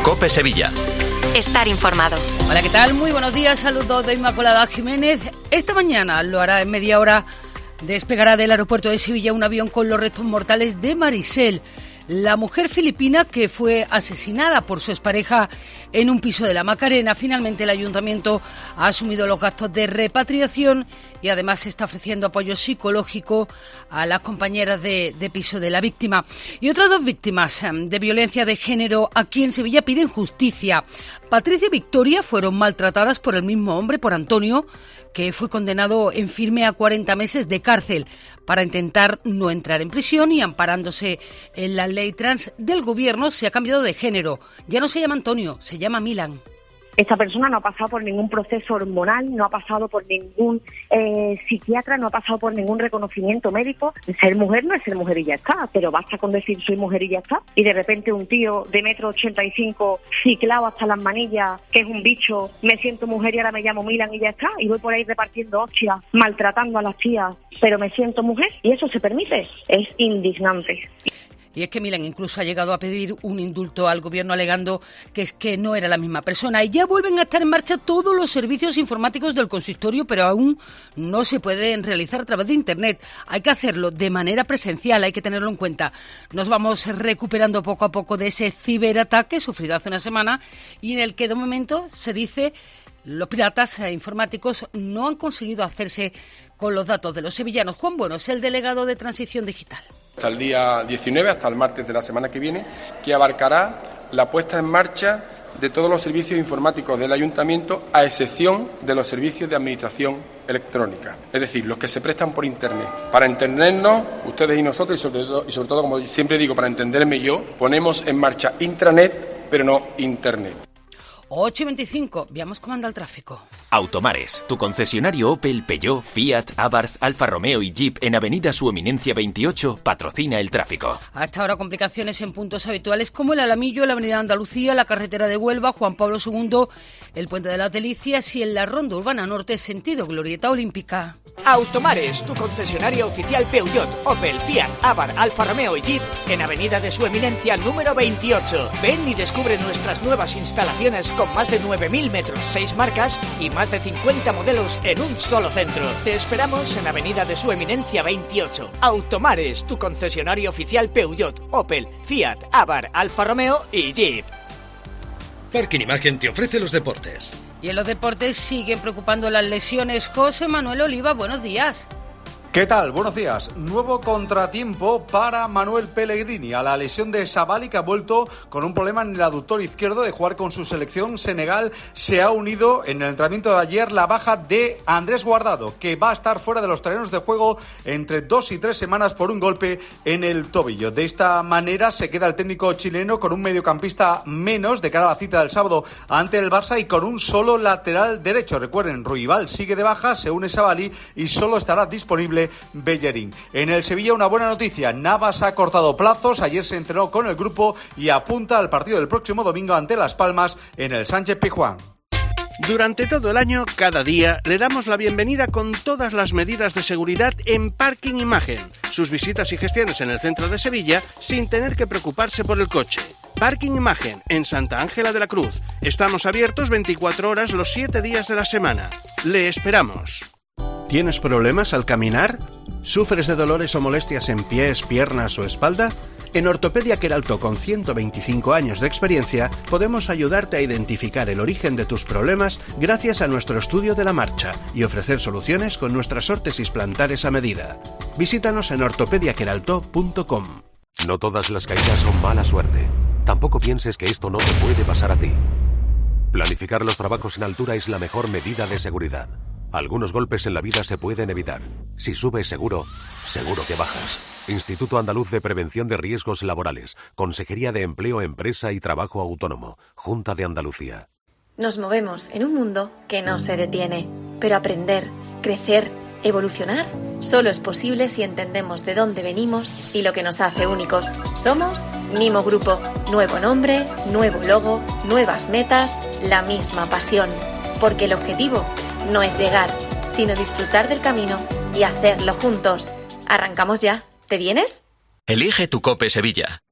COPE Sevilla. Estar informado. Hola, ¿qué tal? Muy buenos días. Saludos de Inmaculada Jiménez. Esta mañana, lo hará en media hora, despegará del aeropuerto de Sevilla un avión con los restos mortales de Marisel, la mujer filipina que fue asesinada por su expareja en un piso de la Macarena. Finalmente el ayuntamiento ha asumido los gastos de repatriación y además está ofreciendo apoyo psicológico a las compañeras de piso de la víctima. Y otras dos víctimas de violencia de género aquí en Sevilla piden justicia. Patricia y Victoria fueron maltratadas por el mismo hombre, por Antonio, que fue condenado en firme a 40 meses de cárcel para intentar no entrar en prisión, y amparándose en la ley trans del gobierno se ha cambiado de género. Ya no se llama Antonio, se llama Milan. Esta persona no ha pasado por ningún proceso hormonal, no ha pasado por ningún psiquiatra, no ha pasado por ningún reconocimiento médico. Ser mujer no es ser mujer y ya está, pero basta con decir soy mujer y ya está. Y de repente un tío de 1,85 m, ciclado hasta las manillas, que es un bicho, me siento mujer y ahora me llamo Milan y ya está. Y voy por ahí repartiendo hostias, maltratando a las tías, pero me siento mujer. Y eso se permite. Es indignante. Y es que Milan incluso ha llegado a pedir un indulto al gobierno alegando que es que no era la misma persona. Y ya vuelven a estar en marcha todos los servicios informáticos del consistorio, pero aún no se pueden realizar a través de Internet. Hay que hacerlo de manera presencial, hay que tenerlo en cuenta. Nos vamos recuperando poco a poco de ese ciberataque sufrido hace una semana y en el que de momento se dice los piratas informáticos no han conseguido hacerse con los datos de los sevillanos. Juan Bueno es el delegado de Transición Digital. Hasta el día 19, hasta el martes de la semana que viene, que abarcará la puesta en marcha de todos los servicios informáticos del Ayuntamiento, a excepción de los servicios de administración electrónica, es decir, los que se prestan por Internet. Para entendernos, ustedes y nosotros, y sobre todo, como siempre digo, para entenderme yo, ponemos en marcha intranet, pero no Internet. 8:25, veamos cómo anda el tráfico. Automares, tu concesionario Opel, Peugeot, Fiat, Abarth, Alfa Romeo y Jeep en Avenida Su Eminencia 28 patrocina el tráfico. Hasta ahora complicaciones en puntos habituales como el Alamillo, la Avenida Andalucía, la carretera de Huelva, Juan Pablo II, el Puente de las Delicias y en la Ronda Urbana Norte sentido Glorieta Olímpica. Automares, tu concesionario oficial Peugeot, Opel, Fiat, Abarth, Alfa Romeo y Jeep en Avenida de Su Eminencia número 28. Ven y descubre nuestras nuevas instalaciones con más de 9.000 metros, 6 marcas y más de 50 modelos en un solo centro. Te esperamos en Avenida de Su Eminencia 28. Automares, tu concesionario oficial Peugeot, Opel, Fiat, Abarth, Alfa Romeo y Jeep. Parking Imagen te ofrece los deportes. Y en los deportes siguen preocupando las lesiones. José Manuel Oliva, buenos días. ¿Qué tal? Buenos días. Nuevo contratiempo para Manuel Pellegrini a la lesión de Sabali, que ha vuelto con un problema en el aductor izquierdo de jugar con su selección. Senegal se ha unido en el entrenamiento de ayer la baja de Andrés Guardado, que va a estar fuera de los terrenos de juego entre 2 y 3 semanas por un golpe en el tobillo. De esta manera se queda el técnico chileno con un mediocampista menos de cara a la cita del sábado ante el Barça y con un solo lateral derecho. Recuerden, Ruibal sigue de baja, se une Sabali y solo estará disponible Bellerín. En el Sevilla una buena noticia, Navas ha cortado plazos, ayer se entrenó con el grupo y apunta al partido del próximo domingo ante Las Palmas en el Sánchez Pizjuán. Durante todo el año, cada día, le damos la bienvenida con todas las medidas de seguridad en Parking Imagen. Sus visitas y gestiones en el centro de Sevilla sin tener que preocuparse por el coche. Parking Imagen, en Santa Ángela de la Cruz. Estamos abiertos 24 horas los 7 días de la semana. Le esperamos. ¿Tienes problemas al caminar? ¿Sufres de dolores o molestias en pies, piernas o espalda? En Ortopedia Queralto, con 125 años de experiencia, podemos ayudarte a identificar el origen de tus problemas gracias a nuestro estudio de la marcha y ofrecer soluciones con nuestras órtesis plantares a medida. Visítanos en ortopediaqueralto.com. No todas las caídas son mala suerte. Tampoco pienses que esto no te puede pasar a ti. Planificar los trabajos en altura es la mejor medida de seguridad. Algunos golpes en la vida se pueden evitar. Si subes seguro, seguro que bajas. Instituto Andaluz de Prevención de Riesgos Laborales. Consejería de Empleo, Empresa y Trabajo Autónomo. Junta de Andalucía. Nos movemos en un mundo que no se detiene. Pero aprender, crecer, evolucionar, solo es posible si entendemos de dónde venimos y lo que nos hace únicos. Somos Mimo Grupo. Nuevo nombre, nuevo logo, nuevas metas, la misma pasión. Porque el objetivo no es llegar, sino disfrutar del camino y hacerlo juntos. Arrancamos ya. ¿Te vienes? Elige tu COPE Sevilla.